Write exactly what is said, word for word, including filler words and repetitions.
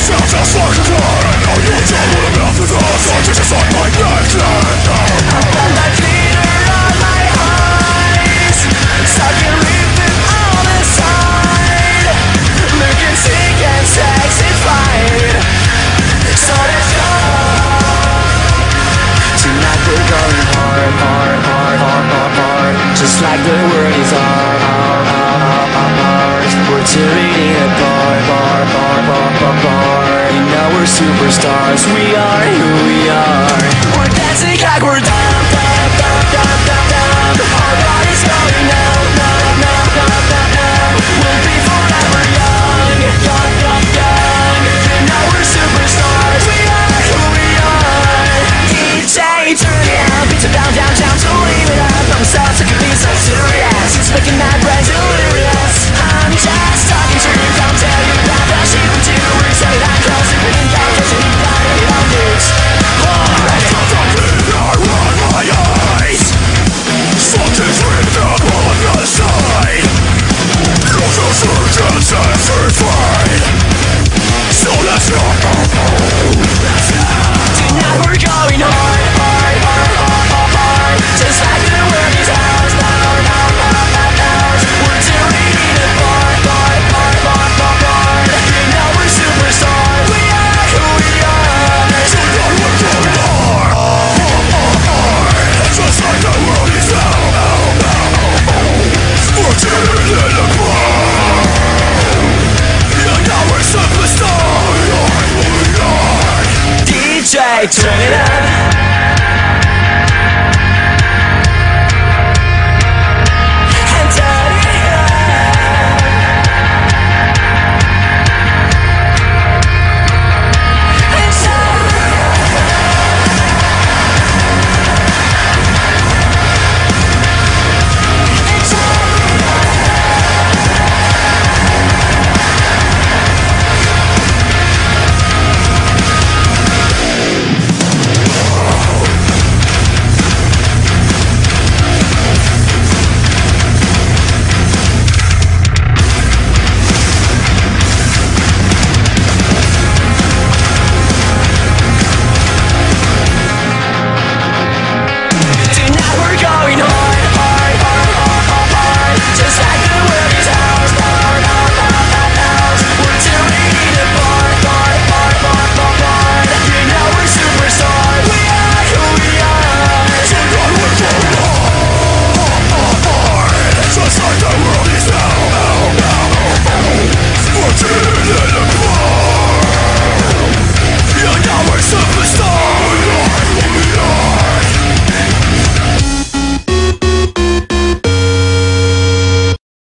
Sounds just like a car. I know you don't wanna melt the dust. So just inside my neck. And the glitter on my eyes, stuck in living all inside, looking sick and sexified. So let's go. Tonight we're going hard, hard, hard, hard, hard, hard. Just like the world is hard, hard, hard, hard, hard, hard. We're tearing it apart, bar, bar, bar, bar, bar. You know we're superstars, we are who we are. We're dancing like we're dumb, dumb, dumb, dumb, dumb, dumb. Our bodies going numb, numb, numb, numb, numb, numb. We'll be forever young, young, young, young. You know we're superstars, we are who we are. D J, turn it up, beats are down, down, down, so leave it up. I'm so sick of being so serious, it's making my brain delirious. I'm just talking to you, don't tell you about the shit we do. We say that close, if we didn't go, cause we got it on this. I run my eyes. Something's ripped up on the side. Cause the surgeons and certified. So let's go. Tonight we're going hard, hard, hard, hard, hard, hard. Just like the world is ours, ours, ours, ours, ours. We're tearing it apart, apart, apart, apart, apart, apart. You know we're superstars, we are who we are. Tonight we're going hard, hard, hard, hard. Just like the world is ours. We're tearing it apart. You know we're superstars, we are who we are. D J, turn it up.